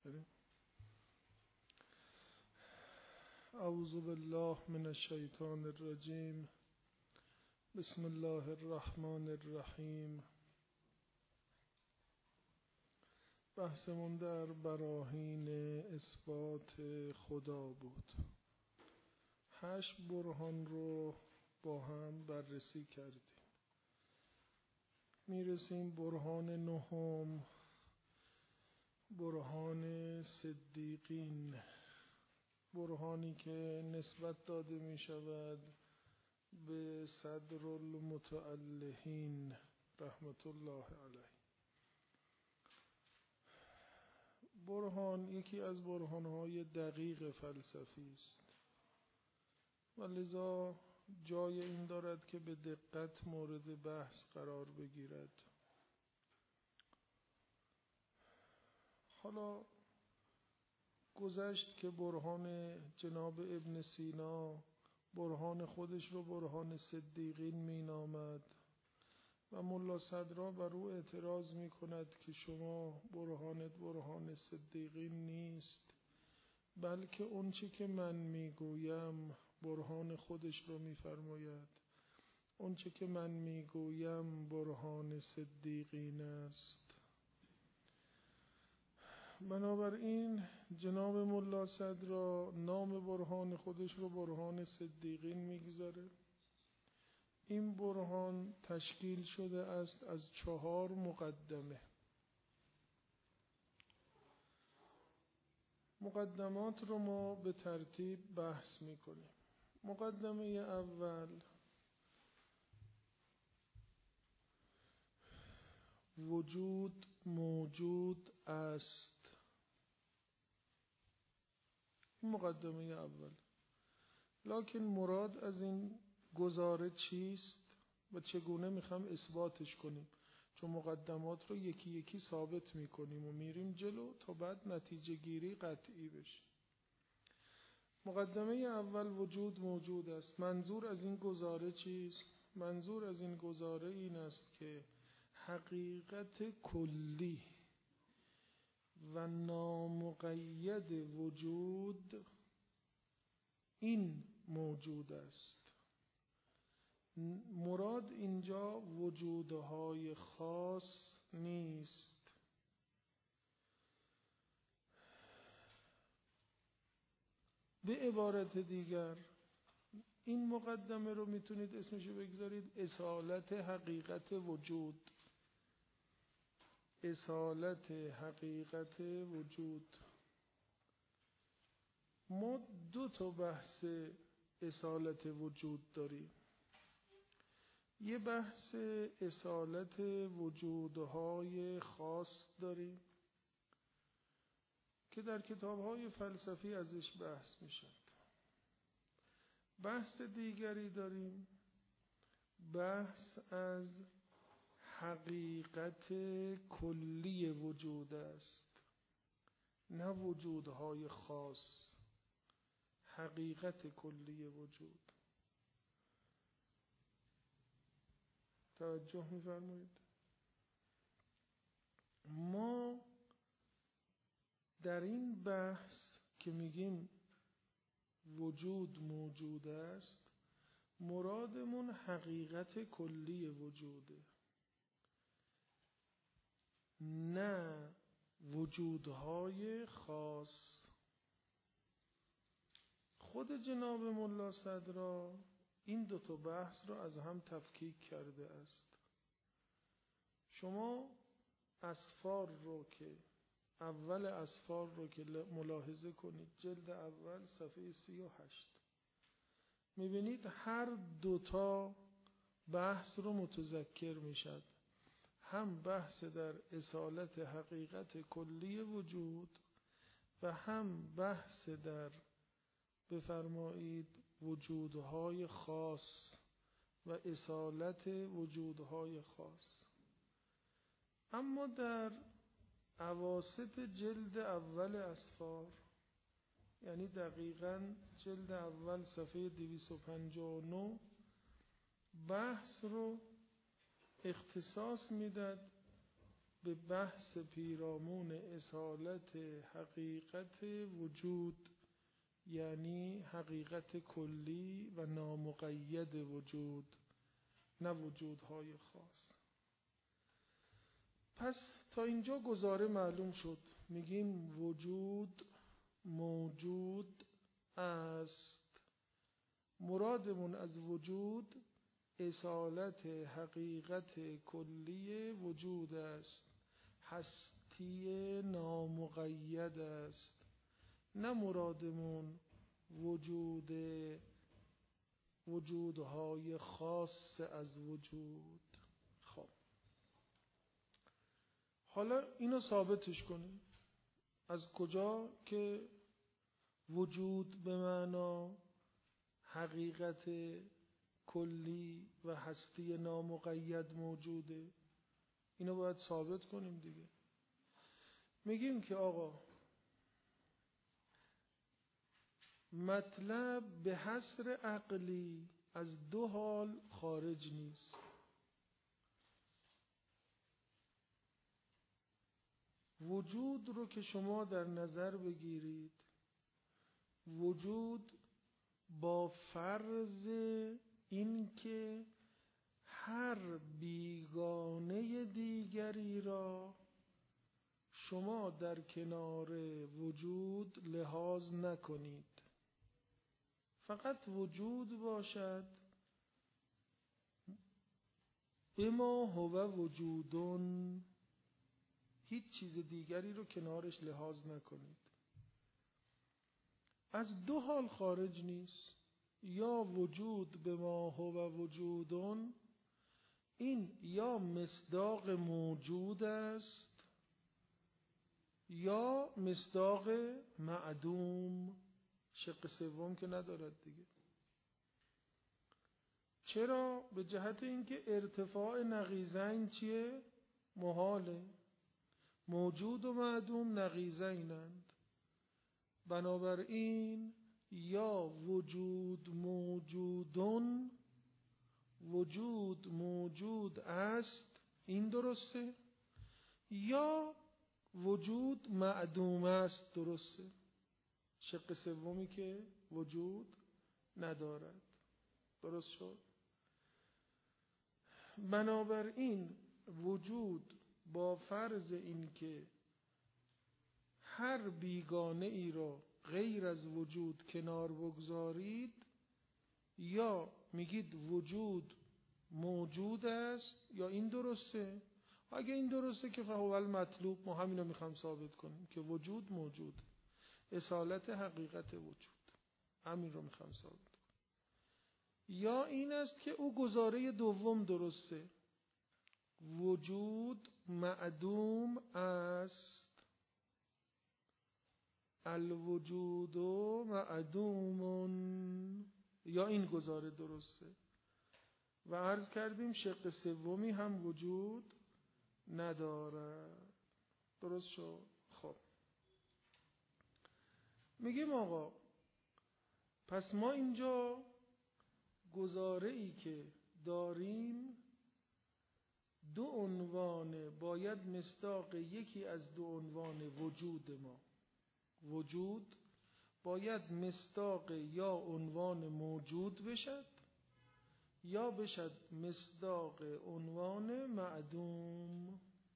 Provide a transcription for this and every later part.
اعوذ بالله من الشیطان الرجیم. بسم الله الرحمن الرحیم. بحثمون در براهین اثبات خدا بود. 8 برهان رو با هم بررسی کردیم. میرسیم برهان 9، برهان صدیقین، برهانی که نسبت داده می شود به صدر المتألهین رحمت الله علیه. برهان یکی از برهانهای دقیق فلسفی است و لذا جای این دارد که به دقت مورد بحث قرار بگیرد. حالا گذشت که برهان جناب ابن سینا برهان خودش رو برهان صدیقین می نامد و ملا صدرا بر او اعتراض می کند که شما برهانت برهان صدیقین نیست، بلکه اون چی که من می گویم برهان خودش رو می فرماید. اون چی که من می گویم برهان صدیقین است. بنابراین جناب ملا صدرا نام برهان خودش رو برهان صدیقین میگذاره. این برهان تشکیل شده است از 4 مقدمه. مقدمات رو ما به ترتیب بحث میکنیم. مقدمه اول وجود موجود است. این مقدمه اول. لکن مراد از این گزاره چیست و چگونه میخوام اثباتش کنیم؟ چون مقدمات رو یکی یکی ثابت میکنیم و میریم جلو تا بعد نتیجه گیری قطعی بشه. مقدمه اول وجود موجود است. منظور از این گزاره چیست؟ منظور از این گزاره این است که حقیقت کلی و نامقید وجود این موجود است. مراد اینجا وجودهای خاص نیست. به عبارت دیگر این مقدمه رو میتونید اسمشو بگذارید اصالت حقیقت وجود. اصالت حقیقت وجود. ما 2 بحث اصالت وجود داریم. یه بحث اصالت وجودهای خاص داریم که در کتابهای فلسفی ازش بحث میشد. بحث دیگری داریم، بحث از حقیقت کلی وجود است، نه وجودهای خاص. حقیقت کلی وجود. توجه می‌فرمایید؟ ما در این بحث که میگیم وجود موجود است، مرادمون حقیقت کلی وجوده، نه وجودهای خاص. خود جناب ملا صدرا این 2 بحث را از هم تفکیک کرده است. شما اسفار رو که اول اسفار رو که ملاحظه کنید، جلد اول صفحه 38، میبینید هر 2 بحث رو متذکر میشد. هم بحث در اصالت حقیقت کلی وجود و هم بحث در بفرمایید وجودهای خاص و اصالت وجودهای خاص. اما در اواسط جلد اول اسفار، یعنی دقیقاً جلد اول صفحه 259، بحث رو اختصاص میداد به بحث پیرامون اصالت حقیقت وجود، یعنی حقیقت کلی و نامقید وجود، نه وجودهای خاص. پس تا اینجا گزاره معلوم شد. میگیم وجود موجود است. مرادمون از وجود اصالت حقیقت کلی وجود است، هستی نامقید است. نه مرادمون وجودهای خاص از وجود. خب حالا اینو ثابتش کنیم. از کجا که وجود به معنا حقیقت کلی و هستی نامقید موجوده، اینو باید ثابت کنیم دیگه. میگیم که آقا مطلب به حصر عقلی از دو حال خارج نیست. وجود رو که شما در نظر بگیرید، وجود با فرض این که هر بیگانه دیگری را شما در کنار وجود لحاظ نکنید، فقط وجود باشد، بما هو وجودون، هیچ چیز دیگری رو کنارش لحاظ نکنید. از دو حال خارج نیست. یا وجود بما هو وجودون، این یا مصداق موجود است یا مصداق معدوم. شق سوم که ندارد دیگه. چرا؟ به جهت اینکه ارتفاع نقیضین چیه؟ محاله. موجود و معدوم نقیضینند. بنابراین یا وجود موجودون، وجود موجود است، این درسته، یا وجود معدوم است، درسته. شق سومی که وجود ندارد. درست شد؟ بنابراین وجود با فرض این که هر بیگانه ای را غیر از وجود کنار بگذارید، یا میگید وجود موجود است، یا این درسته. اگه این درسته که فهو المطلوب، ما همین رو میخوام ثابت کنیم که وجود موجود، اصالت حقیقت وجود، همین رو میخوام ثابت کنیم. یا این است که او گزاره دوم درسته، وجود معدوم است، الوجود معدوم، یا این گزاره درسته. و عرض کردیم شق سومی هم وجود ندارد. درست شد؟ خب میگیم آقا پس ما اینجا گزاره ای که داریم دو عنوان باید مصداق یکی از دو عنوان وجود ما، وجود باید مصداق یا عنوان موجود بشد یا بشد مصداق عنوان معدوم.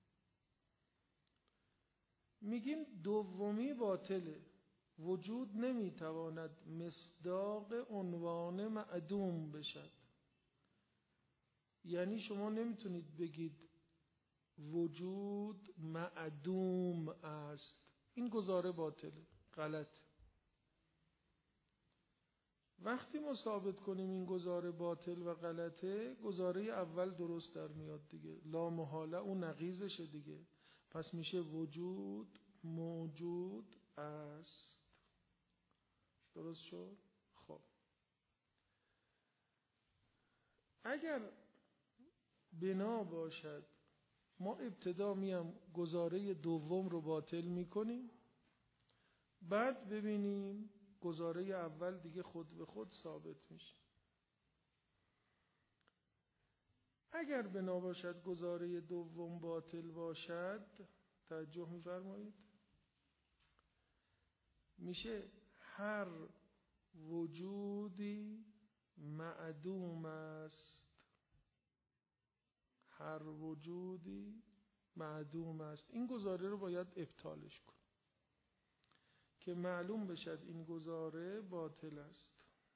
میگیم دومی باطله. وجود نمیتواند مصداق عنوان معدوم بشد. یعنی شما نمیتونید بگید وجود معدوم است، این گزاره باطله، غلط. وقتی ما ثابت کنیم این گزاره باطل و غلطه، گزاره اول درست در میاد دیگه، لا محاله اون نقیضشه دیگه. پس میشه وجود موجود است. درست شد؟ خب اگر بنا باشد ما ابتدا میام گزاره دوم رو باطل میکنیم، بعد ببینیم گزاره اول دیگه خود به خود ثابت میشه. اگر بنا باشد گزاره دوم باطل باشد، توجه می‌فرمایید، میشه هر وجودی معدوم است. هر وجودی معدوم است. این گزاره رو باید ابطالش کن که معلوم بشد این گزاره باطل است.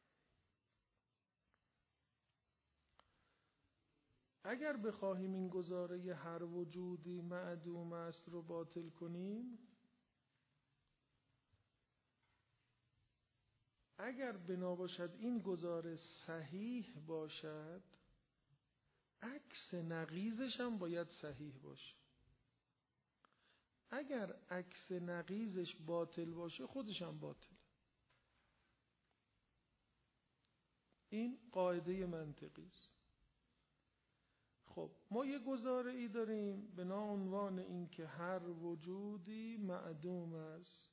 اگر بخواهیم این گزاره هر وجودی معدوم است رو باطل کنیم، اگر بنا باشد این گزاره صحیح باشد، عکس نقیضش هم باید صحیح باشه. اگر عکس نقیضش باطل باشه، خودش هم باطله. این قاعده منطقی است. خب ما یه گزاره ای داریم به عنوان این که هر وجودی معدوم است.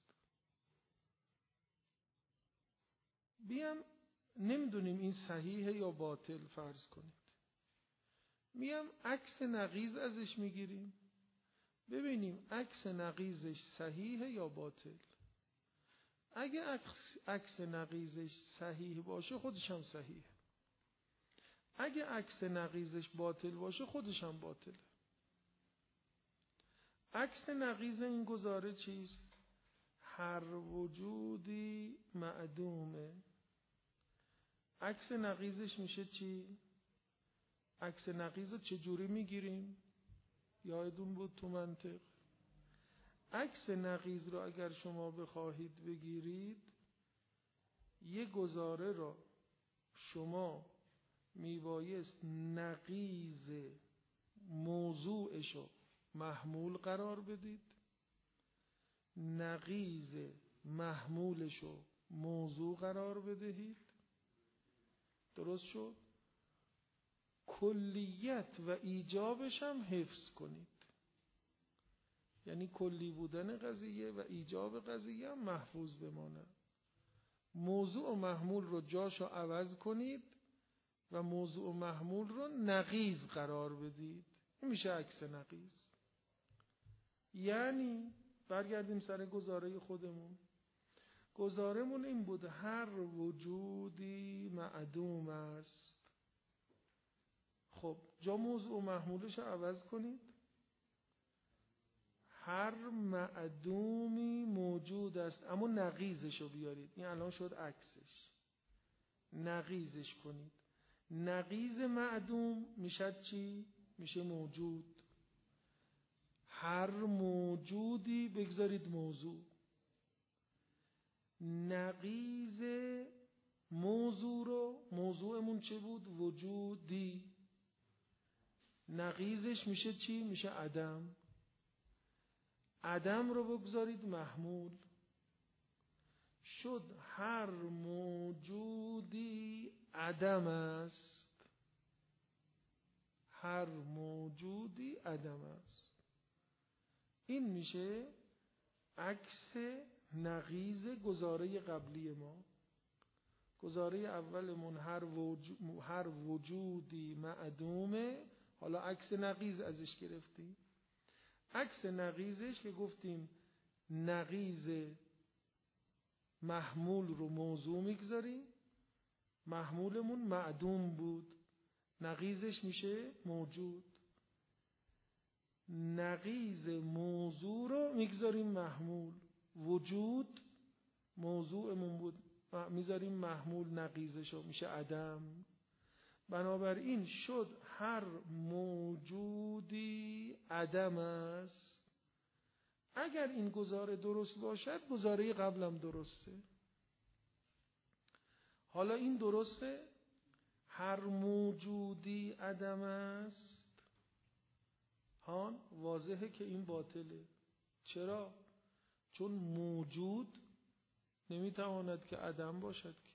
بیام نمیدونیم این صحیحه یا باطل فرض کنید. میام عکس نقیض ازش میگیریم ببینیم عکس نقیضش صحیحه یا باطل. اگه عکس نقیضش صحیح باشه خودش هم صحیحه. اگه عکس نقیضش باطل باشه خودش هم باطله. عکس نقیض این گزاره چیست؟ هر وجودی معدومه. عکس نقیضش میشه چی؟ عکس نقیض رو چجوری میگیریم؟ یادتون بود تو منطق عکس نقیض رو اگر شما بخواهید بگیرید، یه گزاره رو شما میبایست نقیض موضوعشو محمول قرار بدید، نقیض محمولشو موضوع قرار بدهید. درست شد؟ کلیت و ایجابش هم حفظ کنید. یعنی کلی بودن قضیه و ایجاب قضیه هم محفوظ بمانه. موضوع و محمول رو جاشو عوض کنید و موضوع و محمول رو نقیض قرار بدید. این میشه عکس نقیض. یعنی برگردیم سر گزاره خودمون. گزارمون این بود هر وجودی معدوم است. خب جا موضوع و محمولش رو عوض کنید. هر معدومی موجود است اما نقیضش رو بیارید. این الان شد عکسش. نقیضش کنید. نقیض معدوم میشه چی؟ میشه موجود. هر موجودی بگذارید موضوع. نقیض موضوع رو، موضوعمون چه بود؟ وجودی. نقیضش میشه چی؟ میشه عدم. عدم رو بگذارید محمول. شد هر موجودی عدم است. هر موجودی عدم است. این میشه عکس نقیض گزاره قبلی ما. گزاره اولمون هر وجودی معدومه. حالا عکس نقیض ازش گرفتیم. عکس نقیضش که گفتیم نقیض محمول رو موضوع میگذاریم. محمولمون معدوم بود. نقیضش میشه موجود. نقیض موضوع رو میگذاریم محمول. وجود موضوعمون بود، میذاریم محمول نقیضش رو، میشه عدم. بنابراین شد هر موجودی عدم است. اگر این گزاره درست باشد گزاره قبلم درسته. حالا این درسته؟ هر موجودی عدم است. هان واضحه که این باطله. چرا؟ چون موجود نمیتواند که عدم باشد که.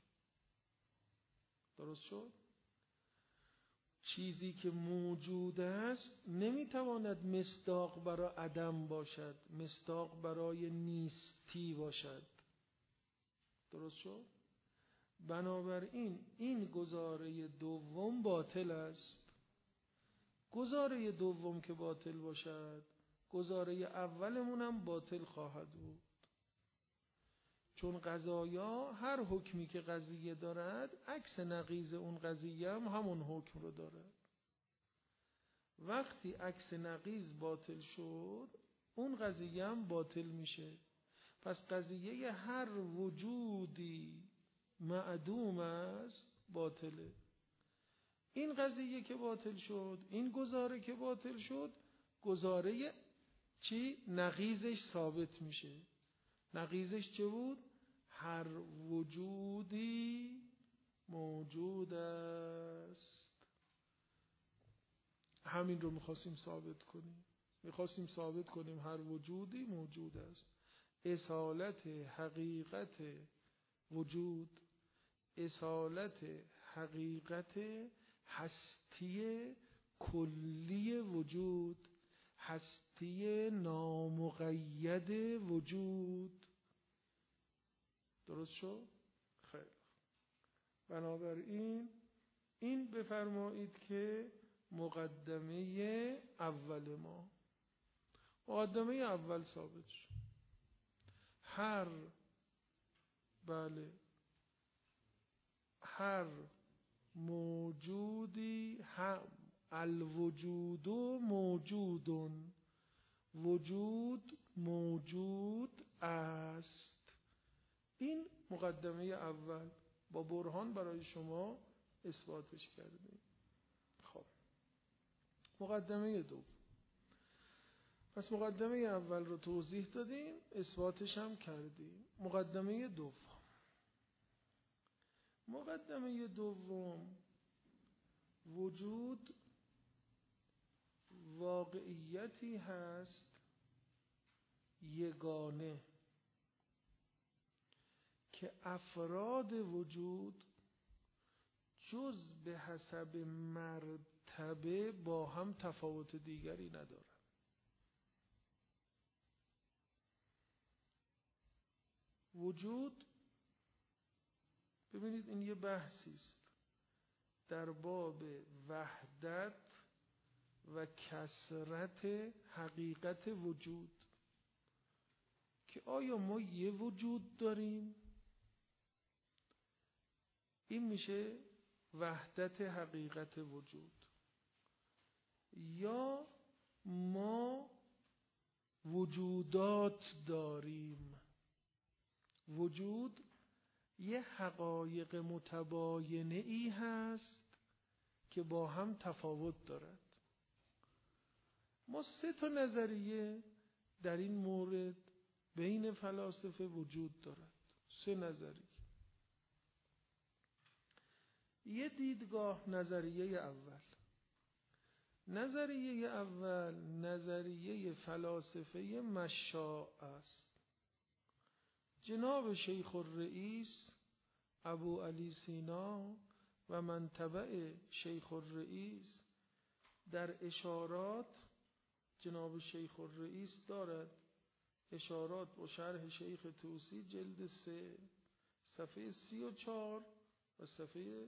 درست شد؟ چیزی که موجود است نمیتواند مصداق برای عدم باشد، مصداق برای نیستی باشد. درست شد؟ بنابراین این گزاره دوم باطل است. گزاره دوم که باطل باشد، گزاره اولمون هم باطل خواهد بود. چون قضایا هر حکمی که قضیه دارد عکس نقیض اون قضیه هم همون حکم رو دارد. وقتی عکس نقیض باطل شد اون قضیه هم باطل میشه. پس قضیه هر وجودی معدوم است باطله. این قضیه که باطل شد، این گزاره که باطل شد، گزاره چی؟ نقیضش ثابت میشه. نقیضش چه بود؟ هر وجودی موجود است. همین رو میخواستیم ثابت کنیم. میخواستیم ثابت کنیم هر وجودی موجود است. اصالت حقیقت وجود، اصالت حقیقت هستی کلی وجود، هستی نامقید وجود. درست شد؟ خیر. بنابراین این بفرمایید که مقدمه اول ما. مقدمه اول ثابت شد. هر موجودی هم الوجود موجودون، وجود موجود است. این مقدمه اول با برهان برای شما اثباتش کردیم. خب مقدمه دوم. پس مقدمه اول رو توضیح دادیم، اثباتش هم کردیم. مقدمه دوم. مقدمه دوم، وجود واقعیتی هست یگانه که افراد وجود جز به حسب مرتبه با هم تفاوت دیگری ندارند. وجود، ببینید این یه بحثی است در باب وحدت و کثرت حقیقت وجود، که آیا ما یه وجود داریم؟ این میشه وحدت حقیقت وجود. یا ما وجودات داریم. وجود یه حقایق متباینه ای هست که با هم تفاوت دارد. ما 3 نظریه در این مورد بین فلاسفه وجود دارد. 3 نظریه. یه دیدگاه نظریه اول. نظریه اول نظریه فلاسفه مشاع است. جناب شیخ الرئیس ابو علی سینا و من تبع شیخ الرئیس در اشارات، جناب شیخ الرئیس دارد اشارات و شرح شیخ طوسی جلد 3 صفحه 34 و صفحه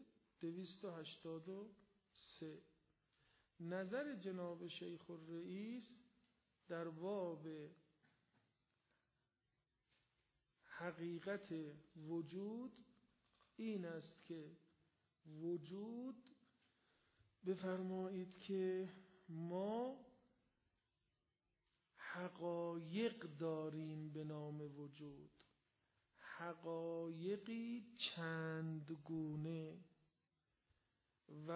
283. نظر جناب شیخ الرئیس در باب حقیقت وجود این است که وجود، بفرمایید که ما حقایق داریم به نام وجود، حقایقی چند گونه و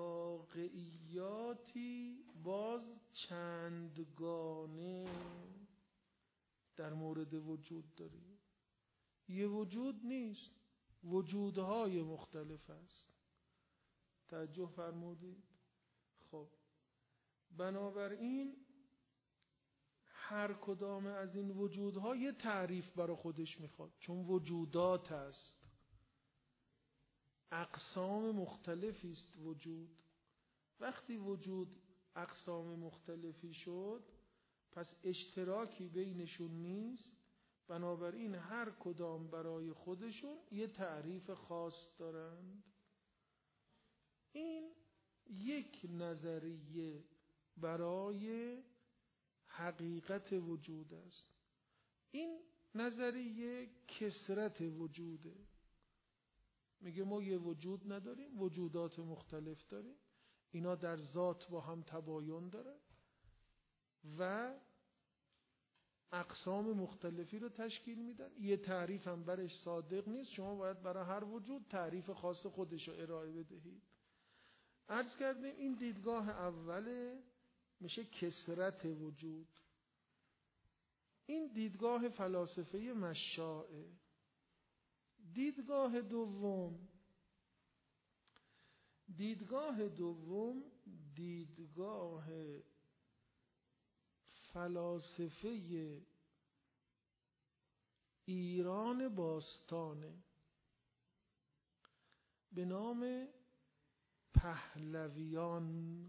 واقعیاتی باز چندگانه در مورد وجود داریم. یه وجود نیست، وجودهای مختلف است. توجه فرمودید؟ خب بنابراین هر کدام از این وجودها یه تعریف برای خودش میخواد، چون وجودات است، اقسام مختلفی است وجود. وقتی وجود اقسام مختلفی شد پس اشتراکی بینشون نیست، بنابراین هر کدام برای خودشون یه تعریف خاص دارند. این یک نظریه برای حقیقت وجود است. این نظریه کثرت وجوده. میگه ما یه وجود نداریم، وجودات مختلف داریم، اینا در ذات با هم تباین دارن و اقسام مختلفی رو تشکیل میدن. یه تعریف هم برش صادق نیست، شما باید برای هر وجود تعریف خاص خودش رو ارائه بدهید. عرض کردیم این دیدگاه اوله میشه کثرت وجود. این دیدگاه فلاسفه مشاعه. دیدگاه دوم دیدگاه فلاسفه ایران باستانه به نام پهلویان.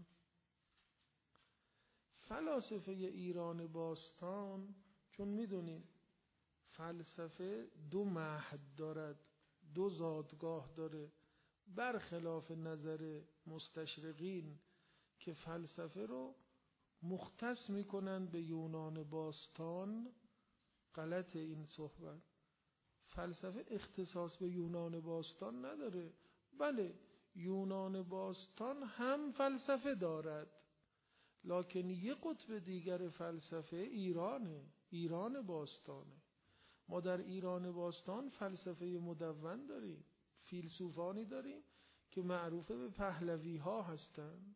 فلاسفه ایران باستان، چون میدونید فلسفه دو مهد دارد، دو زادگاه داره، برخلاف نظر مستشرقین که فلسفه رو مختص میکنن به یونان باستان. غلط این صحبت. فلسفه اختصاص به یونان باستان نداره. بله یونان باستان هم فلسفه دارد، لکن یه قطب دیگر فلسفه ایران باستانه. ما در ایران باستان فلسفه مدون داریم، فیلسوفانی داریم که معروف به پهلوی ها هستند.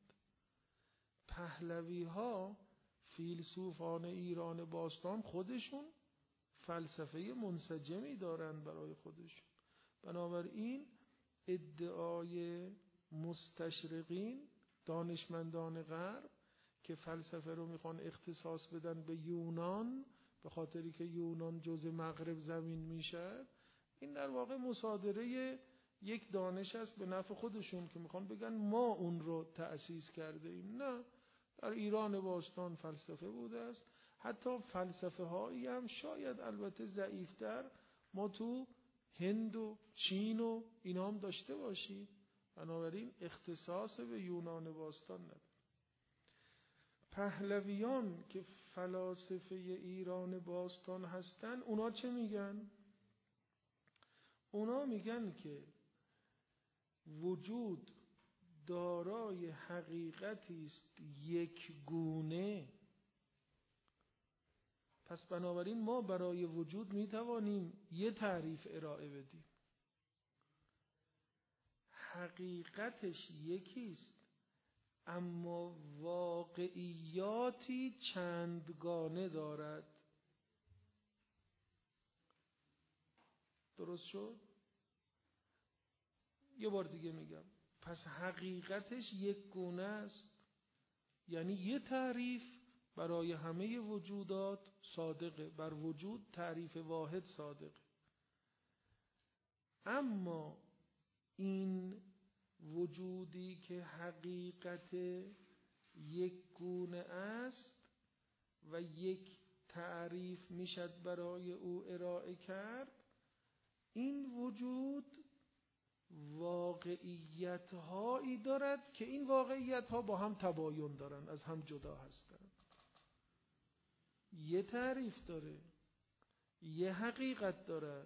پهلوی ها فیلسوفان ایران باستان خودشون فلسفه منسجمی دارند برای خودشون. بنابراین ادعای مستشرقین، دانشمندان غرب که فلسفه رو میخوان اختصاص بدن به یونان به خاطری که یونان جزء مغرب زمین میشه، این در واقع مصادره یک دانش است به نفع خودشون که میخوان بگن ما اون رو تأسیس کرده ایم. نه، در ایران باستان فلسفه بوده است. حتی فلسفه هایی هم شاید البته ضعیفتر ما تو هند و چین و اینا هم داشته باشیم، بنابراین اختصاص به یونان باستان نداره. پهلویان که فلاسفه ایران باستان هستن، اونا چه میگن؟ اونا میگن که وجود دارای حقیقتی است یک گونه. پس بنابراین ما برای وجود میتوانیم یه تعریف ارائه بدیم. حقیقتش یکیست اما واقعیاتی چندگانه دارد. درست شد؟ یه بار دیگه میگم. پس حقیقتش یک گونه است، یعنی یه تعریف برای همه وجودات صادقه، بر وجود تعریف واحد صادقه. اما این وجودی که حقیقت یک گونه است و یک تعریف میشد برای او ارائه کرد، این وجود واقعیت هایی دارد که این واقعیت ها با هم تباین دارند، از هم جدا هستند. یه تعریف داره، یه حقیقت دارد،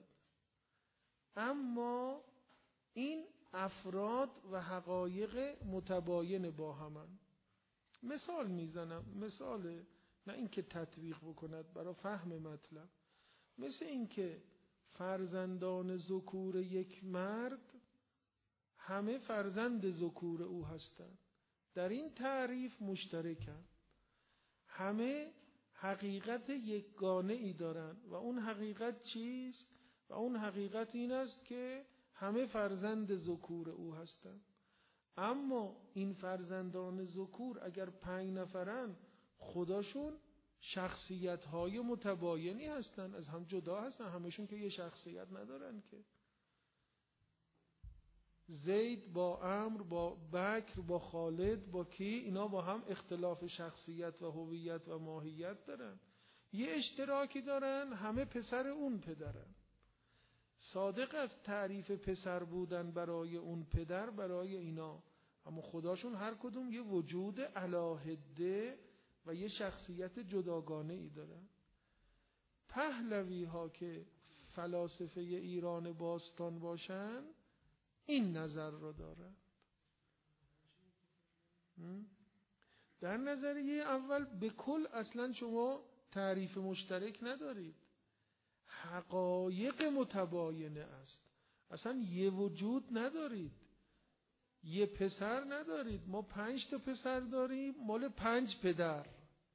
اما این افراد و حقایق متباین با همن. مثال میزنم، مثال نه اینکه تطبیق بکند، برای فهم مطلب. مثل اینکه فرزندان ذکور یک مرد همه فرزند ذکور او هستند، در این تعریف مشترکند، همه حقیقت یکگانه ای دارند و اون حقیقت چیست؟ و اون حقیقت این است که همه فرزند ذکور او هستند. اما این فرزندان ذکور اگر 5 نفرن، خداشون شخصیت‌های متباینی هستند، از هم جدا هستند، همشون که یه شخصیت ندارن که. زید با عمرو، با بکر، با خالد، با کی، اینا با هم اختلاف شخصیت و هویت و ماهیت دارن. یه اشتراکی دارن، همه پسر اون پدرن. صادق است تعریف پسر بودن برای اون پدر برای اینا، اما خداشون هر کدوم یه وجود علاهده و یه شخصیت جداگانه ای دارن. پهلوی ها که فلاسفه ایران باستان باشن این نظر رو دارن. در نظریه اول به کل اصلا شما تعریف مشترک ندارید، حقایق متباینه است. اصلا یه وجود ندارید، یه پسر ندارید. ما 5 تا پسر داریم مال 5 پدر،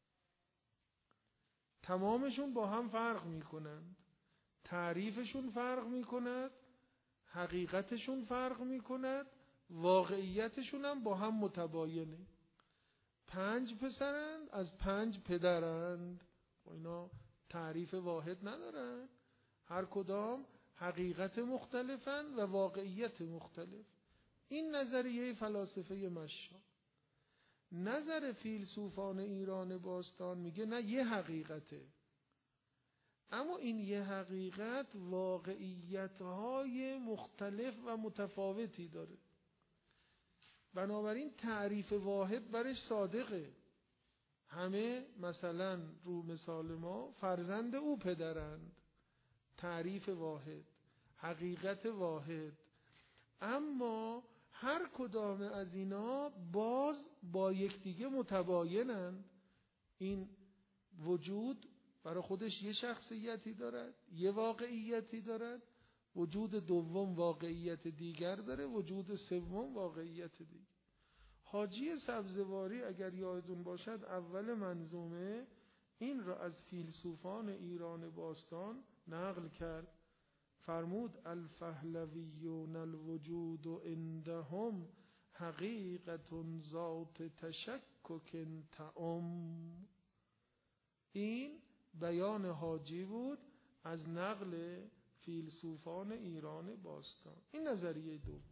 تمامشون با هم فرق میکنند، تعریفشون فرق میکند، حقیقتشون فرق میکند، واقعیتشون هم با هم متباینه. 5 پسرند از 5 پدرند و اینا تعریف واحد ندارن، هر کدام حقیقت مختلفن و واقعیت مختلف. این نظریه فلاسفه مشا. نظر فیلسوفان ایران باستان میگه نه، یه حقیقته، اما این یه حقیقت واقعیت‌های مختلف و متفاوتی داره. بنابراین تعریف واحد برش صادقه. همه مثلا رو مثال ما فرزند او پدرند، تعریف واحد، حقیقت واحد، اما هر کدام از اینا باز با یکدیگه متباینند. این وجود برای خودش یه شخصیتی دارد، یه واقعیتی دارد، وجود دوم واقعیت دیگر داره، وجود سوم واقعیت دیگر. حاجی سبزواری اگر یادتون باشد اول منظومه این را از فیلسوفان ایران باستان نقل کرد. فرمود الفهلویون الوجود عندهم حقیقت ذات تشکک تعم. این بیان حاجی بود از نقل فیلسوفان ایران باستان. این نظریه دوم.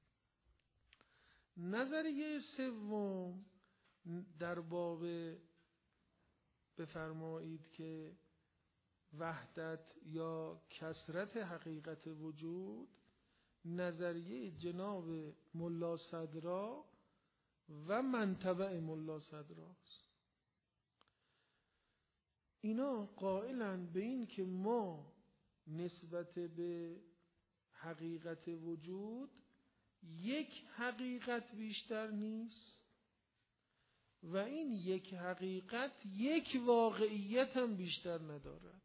نظریه سوم در باب بفرمایید که وحدت یا کثرت حقیقت وجود، نظریه جناب ملا صدرا و من تبع ملا صدراست. اینا قائلن به این که ما نسبت به حقیقت وجود یک حقیقت بیشتر نیست و این یک حقیقت یک واقعیت هم بیشتر ندارد.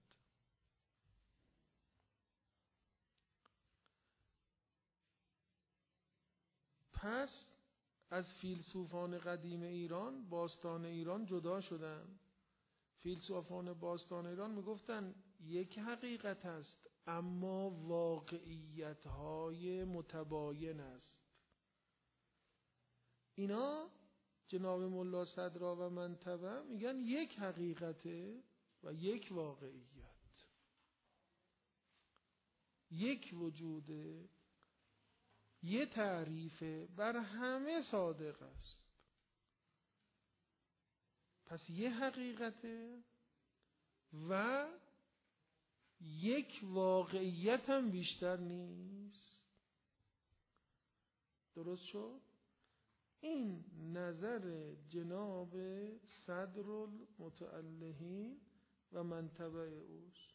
پس از فیلسوفان قدیم ایران، باستان ایران جدا شدن. فیلسوفان باستان ایران میگفتن یک حقیقت است اما واقعیت‌های متباین است. اینا جناب ملا صدرا و من تبع میگن یک حقیقته و یک واقعیت، یک وجوده، یه تعریفه، بر همه صادق است. پس یه حقیقته و یک واقعیت هم بیشتر نیست. درست شد؟ این نظر جناب صدرالمتعلهین و من تبع اوست.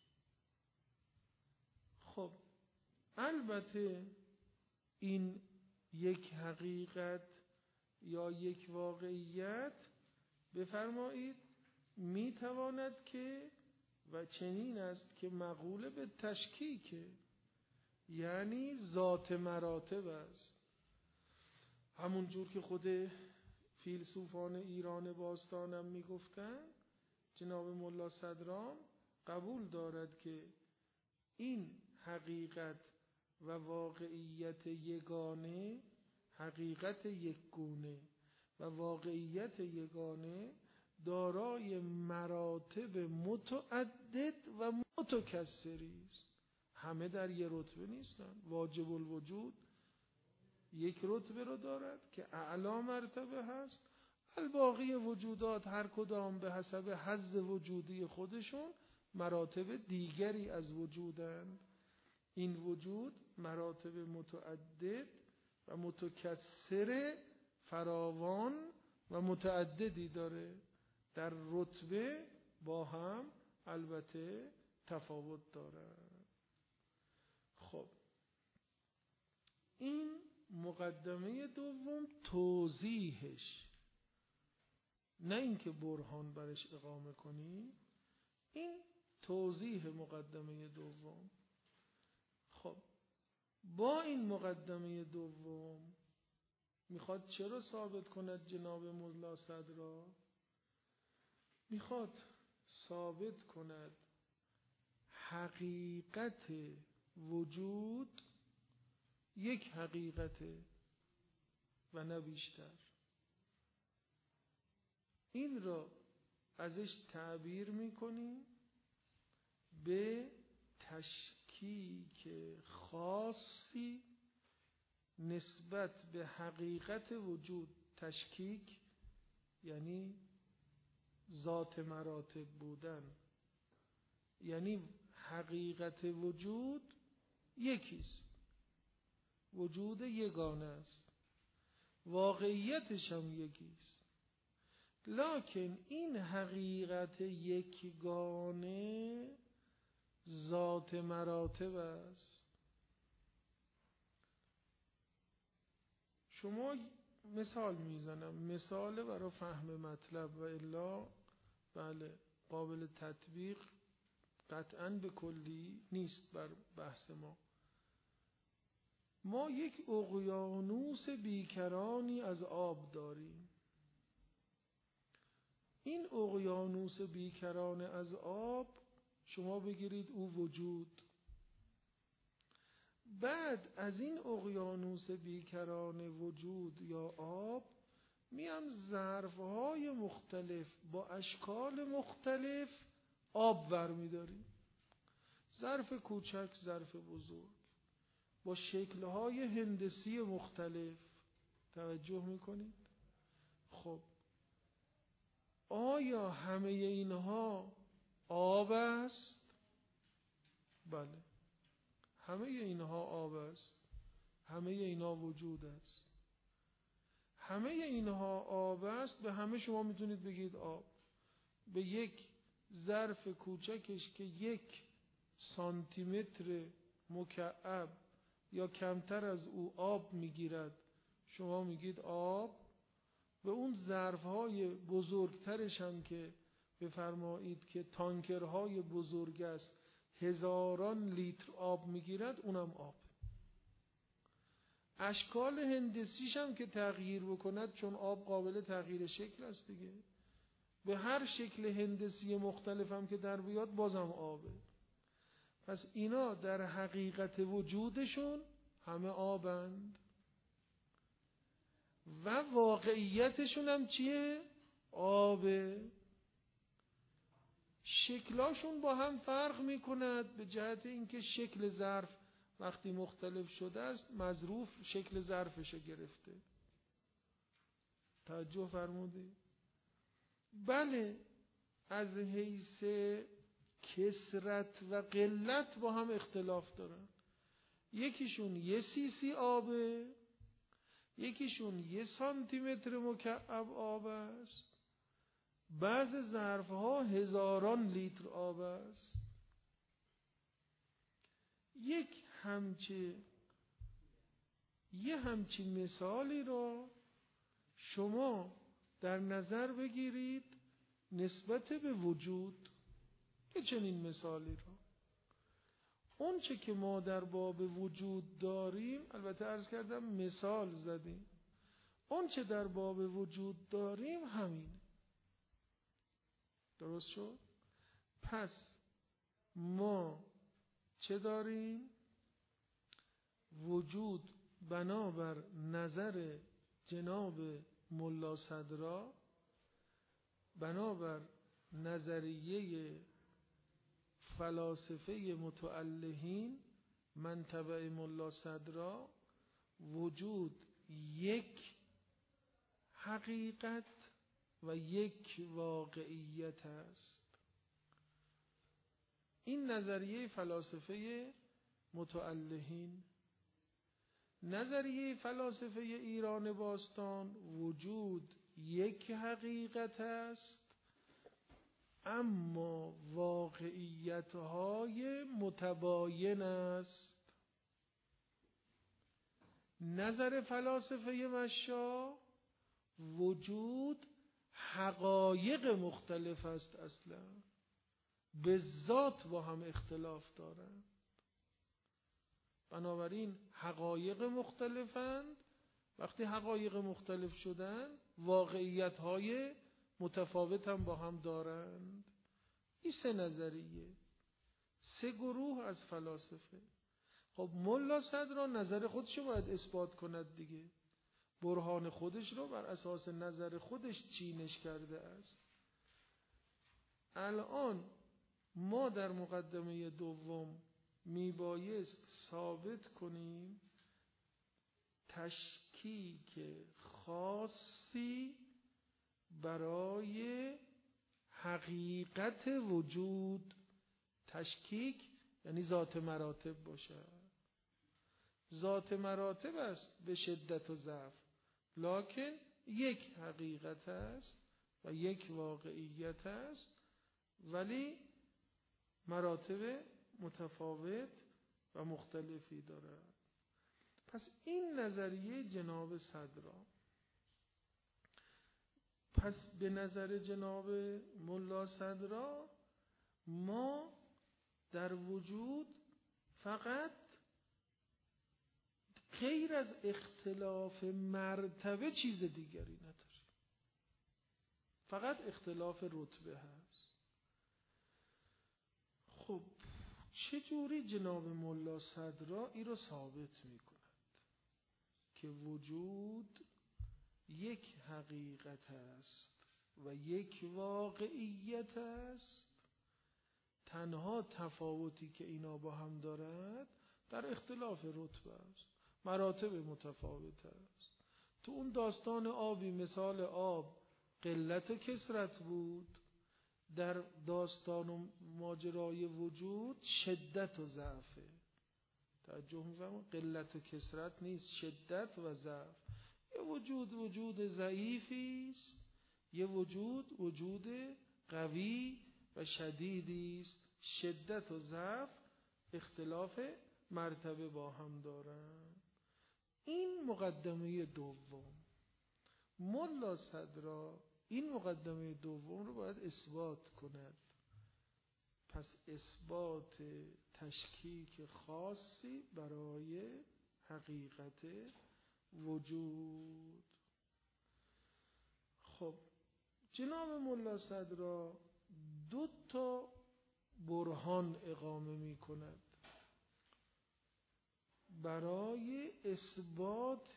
خب البته این یک حقیقت یا یک واقعیت بفرمایید میتواند که و چنین است که مقوله به تشکیکه، یعنی ذات مراتب است. همون جور که خود فیلسوفان ایران باستانم میگفتن، جناب ملا صدرام قبول دارد که این حقیقت و واقعیت یگانه، حقیقت یکگونه و واقعیت یگانه دارای مراتب متعدد و متکثری است. همه در یه رتبه نیستن. واجب الوجود یک رتبه رو دارد که اعلی مرتبه هست، الباقی وجودات هر کدام به حسب حظ وجودی خودشون مراتب دیگری از وجودند. این وجود مراتب متعدد و متکثر فراوان و متعددی داره، در رتبه با هم البته تفاوت داره. خب این مقدمه دوم توضیحش، نه اینکه برهان برش اقامه کنی، این توضیح مقدمه دوم. خب با این مقدمه دوم میخواد چرا ثابت کند جناب ملا صدرا؟ میخواد ثابت کند حقیقت وجود یک حقیقت و نه بیشتر. این را ازش تعبیر میکنیم به تشکیک خاصی نسبت به حقیقت وجود. تشکیک یعنی ذات مراتب بودن، یعنی حقیقت وجود یکیست، وجود یگانه است، واقعیتش هم یکیست، لکن این حقیقت یکگانه ذات مراتب است. شما مثال میزنم، مثال برای فهم مطلب، و الا بله قابل تطبیق قطعاً به کلی نیست بر بحث ما. ما یک اقیانوس بیکرانی از آب داریم. این اقیانوس بیکران از آب شما بگیرید او وجود. بعد از این اقیانوس بیکران وجود یا آب میان ظرفهای مختلف با اشکال مختلف آب برمی‌داریم. ظرف کوچک، ظرف بزرگ، با شکل‌های هندسی مختلف. توجه می‌کنید؟ خب آیا همه اینها آب است؟ بله، همه اینها آب است، همه اینها وجود است، همه اینها آب است. به همه شما میتونید بگید آب. به یک ظرف کوچکش که 1 سانتیمتر مکعب یا کمتر از او آب میگیرد شما میگید آب. به اون ظرفهای بزرگترش هم که بفرمایید که تانکرهای بزرگ است، هزاران لیتر آب میگیرد، اونم آب. اشکال هندسیش هم که تغییر بکند، چون آب قابل تغییر شکل است دیگه، به هر شکل هندسی مختلف هم که در بیاد بازم آبه. پس اینا در حقیقت وجودشون همه آبند و واقعیتشون هم چیه؟ آبه. شکلاشون با هم فرق میکند به جهت اینکه شکل ظرف وقتی مختلف شده است مظروف شکل ظرفشو گرفته. توجه فرمودید؟ بله، از حیث کثرت و قلت با هم اختلاف دارن. یکیشون 1 cc آبه، یکیشون 1 سانتیمتر مکعب آب است، بعض ظرفها هزاران لیتر آب است. یه همچین مثالی را شما در نظر بگیرید نسبت به وجود. یه چنین مثالی را، اون چه که ما در باب وجود داریم، البته عرض کردم مثال زدیم، اون چه در باب وجود داریم همینه. درست شد؟ پس ما چه داریم؟ وجود بنابر نظر جناب ملا صدرا، بنابر نظریه فلاسفه متعلهین من تبع ملا صدرا، وجود یک حقیقت و یک واقعیت است. این نظریه فلاسفه متعلهین. نظریه فلاسفه ایران باستان وجود یک حقیقت است، اما واقعیت‌های متباین است. نظر فلاسفه مشا وجود حقایق مختلف است، اصلا به ذات با هم اختلاف دارند. بنابراین حقایق مختلفند. وقتی حقایق مختلف شدن واقعیت‌های متفاوت هم با هم دارند. این سه نظریه، سه گروه از فلاسفه. خب ملا صدرا نظر خودش رو باید اثبات کند دیگه، برهان خودش رو بر اساس نظر خودش چینش کرده است. الان ما در مقدمه دوم میبایست ثابت کنیم تشکیک خاصی برای حقیقت وجود، تشکیک یعنی ذات مراتب باشه. ذات مراتب است به شدت و ضعف، لکن یک حقیقت است و یک واقعیت است، ولی مراتب متفاوت و مختلفی دارد. پس این نظریه جناب صدرا. پس به نظر جناب ملا صدرا ما در وجود فقط غیر از اختلاف مرتبه چیز دیگری نداریم، فقط اختلاف رتبه هست. خب چجوری جناب ملا صدرا این رو ثابت می کند که وجود یک حقیقت است و یک واقعیت است؟ تنها تفاوتی که اینا با هم دارد در اختلاف رتبه است، مراتب متفاوت است. تو اون داستان آبی مثال آب قلت و کثرت بود، در داستان و ماجرای وجود شدت و ضعفه. توجه می‌فرمایید؟ قلت و کثرت نیست، شدت و ضعف. یه وجود ضعیفی است، یه وجود قوی و شدیدی است. شدت و ضعف اختلاف مرتبه با هم دارن. این مقدمه دوم. ملا صدرا این مقدمه دوم رو باید اثبات کند. پس اثبات تشکیک خاصی برای حقیقت وجود. خب جناب ملا صدرا دو تا برهان اقامه می کند برای اثبات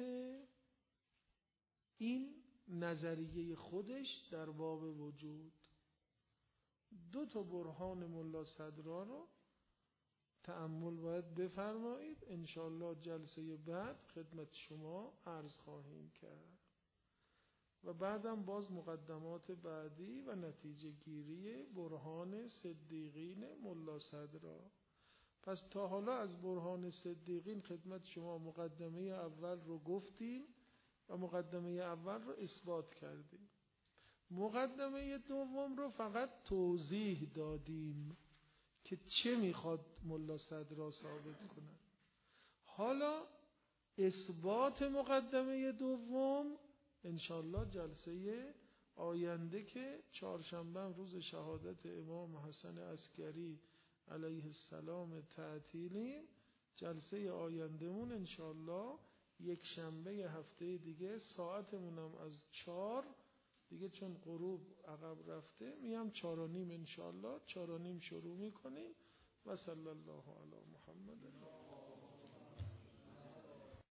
این نظریه خودش در باب وجود. دو تا برهان ملا صدرا رو تأمل باید بفرمایید، انشاءالله جلسه بعد خدمت شما عرض خواهیم کرد و بعدم باز مقدمات بعدی و نتیجه گیری برهان صدیقین ملا صدرا. پس تا حالا از برهان صدیقین خدمت شما مقدمه اول رو گفتیم و مقدمه اول رو اثبات کردیم. مقدمه دوم رو فقط توضیح دادیم که چه میخواد ملا صدرا ثابت کنه. حالا اثبات مقدمه دوم انشالله جلسه آینده که چهارشنبه روز شهادت امام حسن عسکری علیه السلام تعطیلیم، جلسه آیندهمون انشالله یک شنبه هفته دیگه، ساعتمونم از 4 دیگه چون غروب عقب رفته، میام 4:30 انشالله 4:30 شروع میکنیم و صلی الله علی محمد.